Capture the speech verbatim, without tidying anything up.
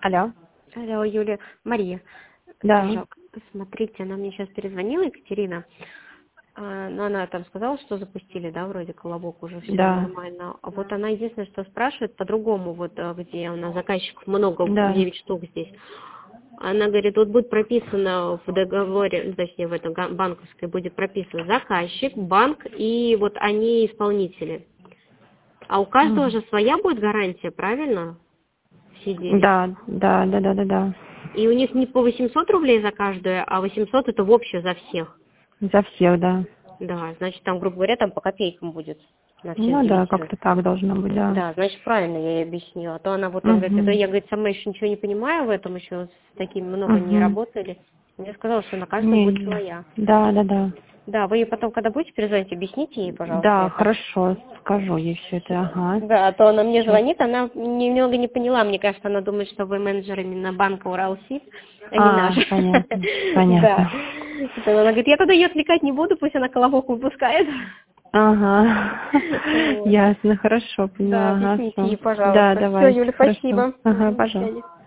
Алло. Алло, Юля, Мария. Да. Жак, смотрите, она мне сейчас перезвонила, Екатерина. А, Но она там сказала, что запустили, да, вроде колобок уже все Да. нормально. А вот она единственное, что спрашивает по-другому, вот а, где у нас заказчиков много, Да. девять штук здесь. Она говорит, вот будет прописано в договоре, точнее в этом га- банковской будет прописано заказчик, банк и вот они исполнители. А у каждого Мгм. же своя будет гарантия, правильно? Все девять. Да, да, да, да, да, да. И у них не по восемьсот рублей за каждую, а восемьсот это в общее за всех. За всех, да. Да, значит, там, грубо говоря, там по копейкам будет на всех Ну да, девятерых. как-то так должно быть, да. Да, значит, правильно я ей объяснила. А то она вот, он говорит, это Угу. я, говорит, сама еще ничего не понимаю в этом, еще с такими много не Угу. работали. Мне сказала, что на каждом Не, будет не. своя. Да, да, да. Да, вы ей потом, когда будете перезвонить, объясните ей, пожалуйста, Да, это. хорошо, скажу ей все это, ага. Да, а то она мне Сейчас. звонит, она немного не поняла. Мне кажется, она думает, что вы менеджер именно банка Уралсиб, а не А, наш. понятно, Да. понятно. Потом она говорит, я тогда ее отвлекать не буду, пусть она колобок выпускает. Ага, Вот. ясно, хорошо, Да, поняла, ага, объясните ей, всё. Да, пожалуйста. Все, давайте, Юля, хорошо. спасибо. Ага, Мгм, до пожалуйста. свидания.